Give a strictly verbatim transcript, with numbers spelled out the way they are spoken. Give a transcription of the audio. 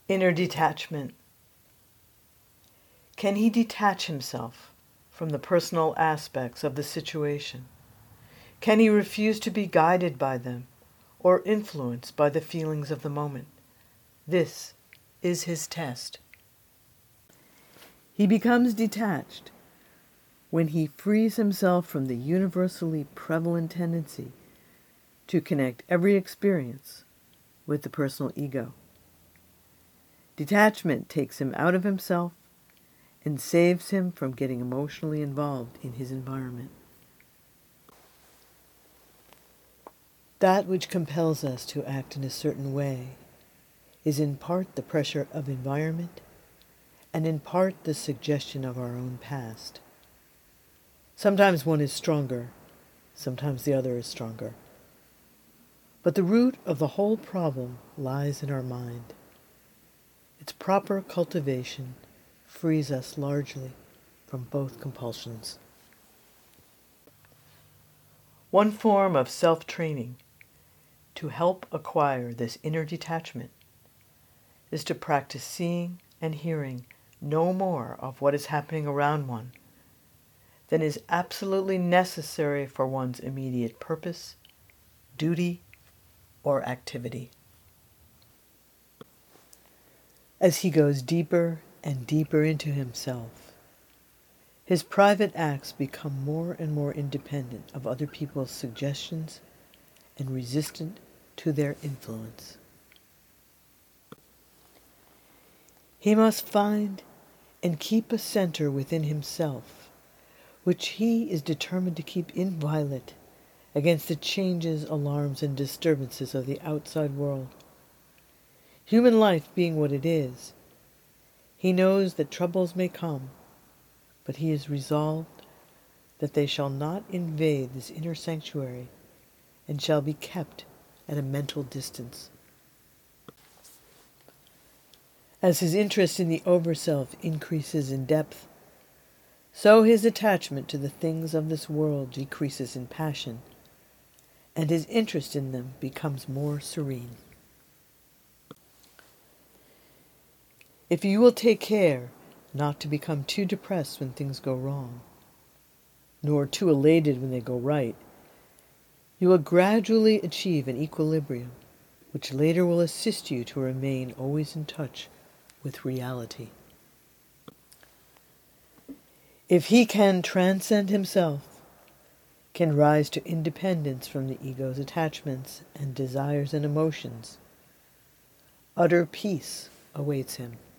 Inner detachment. Can he detach himself from the personal aspects of the situation? Can he refuse to be guided by them or influenced by the feelings of the moment? This is his test. He becomes detached when he frees himself from the universally prevalent tendency to connect every experience with the personal ego. Detachment takes him out of himself and saves him from getting emotionally involved in his environment. That which compels us to act in a certain way is in part the pressure of environment and in part the suggestion of our own past. Sometimes one is stronger, sometimes the other is stronger. But the root of the whole problem lies in our mind. Its proper cultivation frees us largely from both compulsions. One form of self-training to help acquire this inner detachment is to practice seeing and hearing no more of what is happening around one than is absolutely necessary for one's immediate purpose, duty, or activity. As he goes deeper and deeper into himself, his private acts become more and more independent of other people's suggestions and resistant to their influence. He must find and keep a center within himself, which he is determined to keep inviolate against the changes, alarms, and disturbances of the outside world. Human life being what it is, he knows that troubles may come, but he is resolved that they shall not invade this inner sanctuary and shall be kept at a mental distance. As his interest in the Overself increases in depth, so his attachment to the things of this world decreases in passion, and his interest in them becomes more serene. If you will take care not to become too depressed when things go wrong, nor too elated when they go right, you will gradually achieve an equilibrium, which later will assist you to remain always in touch with reality. If he can transcend himself, can rise to independence from the ego's attachments and desires and emotions, utter peace awaits him.